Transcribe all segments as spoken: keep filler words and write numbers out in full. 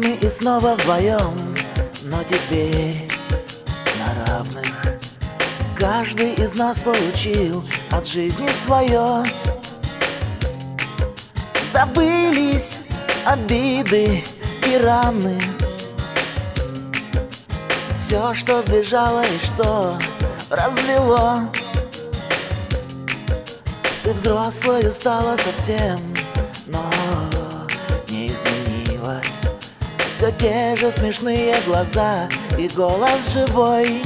мы и снова вдвоем, но теперь на равных. Каждый из нас получил от жизни свое. Забылись обиды и раны, все, что сбежало и что развело. Ты взрослой стала совсем, но не изменилась. Все те же смешные глаза и голос живой.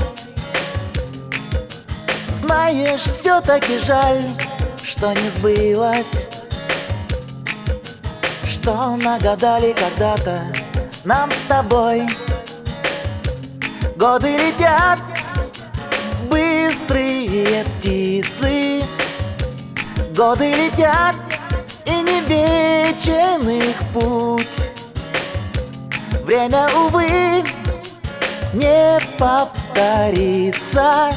Знаешь, все-таки жаль, что не сбылось, что нагадали когда-то нам с тобой. Годы летят, быстрые птицы. Годы летят, и не вечен их путь. Время, увы, не повторится.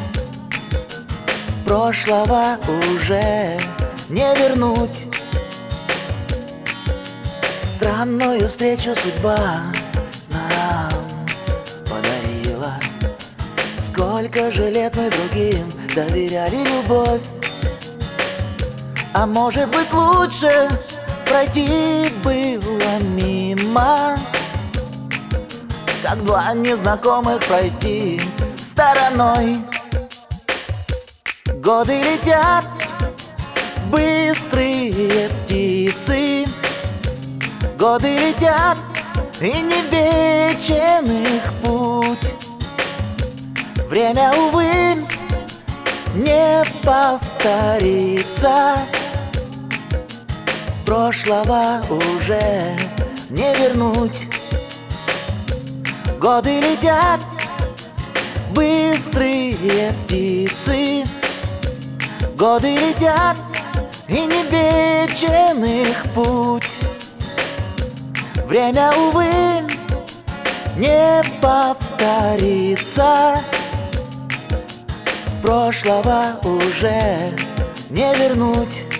Прошлого уже не вернуть. Странную встречу судьба нам подарила. Сколько же лет мы другим доверяли любовь. А может быть, лучше пройти было мимо, как два незнакомых пройти стороной. Годы летят, быстрые птицы. Годы летят, и не вечен их путь. Время, увы, не повторится. Прошлого уже не вернуть. Годы летят, быстрые птицы. Годы летят, и не вечен их путь. Время, увы, не повторится. Прошлого уже не вернуть.